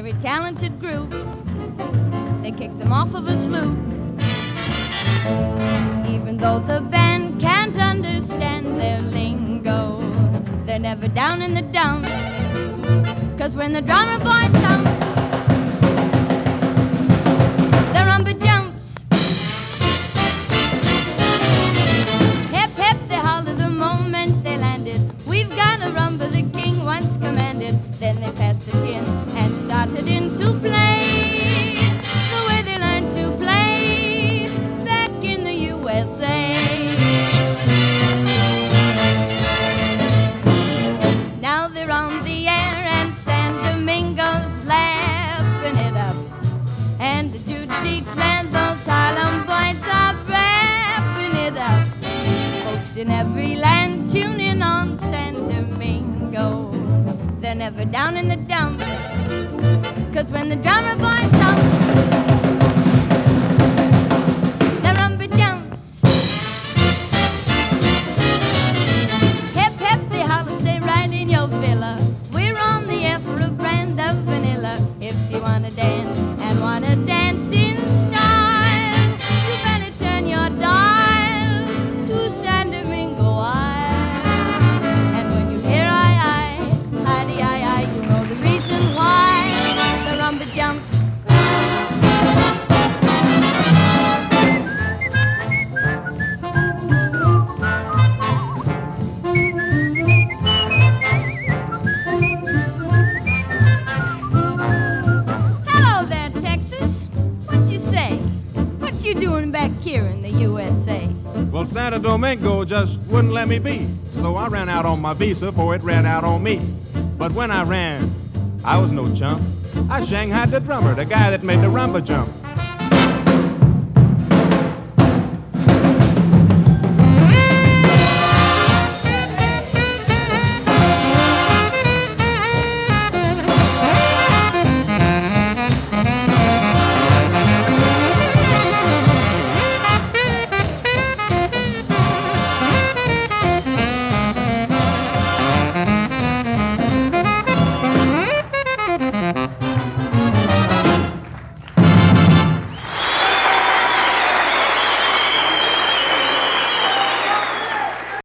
very talented group. They kicked them off of a sloop. Even though the band can't understand their lingo, they're never down in the dumps. 'Cause when the drummer boy thumps, the rumba jumps. Hip, hip, they holler the moment they landed. We've got a rumba the king once commanded. Then they passed the tin and started into play, the way they learned to play back in the USA. Now they're on the air and San Domingo's laughing it up. And to declare those Harlem boys are wrapping it up. Folks in every land tune in on San Domingo. They're never down in the dumps. 'Cause when the drummer boy thumps, the rumba jumps. Hip, hip, they holler, stay right in your villa. We're on the air for a brand of vanilla. If you wanna dance and wanna dance in style, you better turn your dial to San Domingo Isle. And when you hear I, you know the reason why the rumba jumps. Hello there, Texas. What you say? What you doing back here in the USA? Well, Santo Domingo just wouldn't let me be. So I ran out on my visa before it ran out on me. But when I ran, I was no chump. I shanghaied the drummer, the guy that made the rumba jump.